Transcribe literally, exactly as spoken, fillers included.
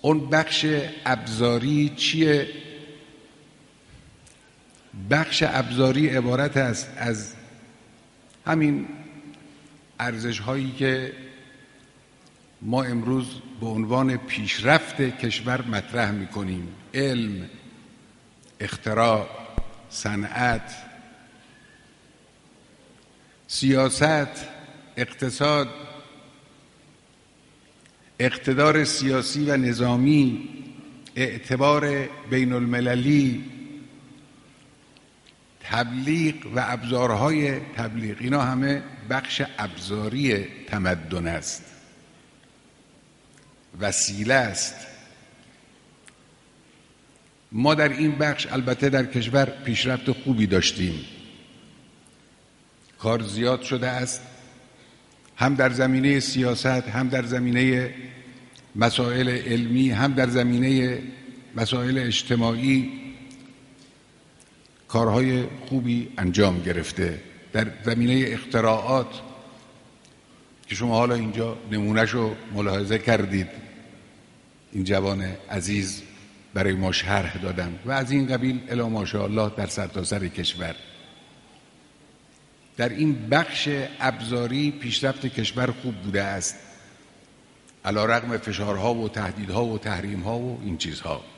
اون بخش ابزاری چیه؟ بخش ابزاری عبارت است از همین ارزش هایی که ما امروز به عنوان پیشرفت کشور مطرح میکنیم: علم، اختراع، صنعت، سیاست، اقتصاد، اقتدار سیاسی و نظامی، اعتبار بین المللی، تبلیغ و ابزارهای تبلیغ. اینا همه بخش ابزاری تمدن است، وسیله است. ما در این بخش البته در کشور پیشرفت خوبی داشتیم، کار زیاد شده است، هم در زمینه سیاست، هم در زمینه مسائل علمی، هم در زمینه مسائل اجتماعی کارهای خوبی انجام گرفته. در زمینه اختراعات که شما حالا اینجا نمونهشو ملاحظه کردید، این جوان عزیز برای ما شرح دادن و از این قبیل الی ماشاءالله در سرتاسر کشور. در این بخش ابزاری پیشرفت کشور خوب بوده است، علی رغم فشارها و تهدیدها و تحریمها و این چیزها.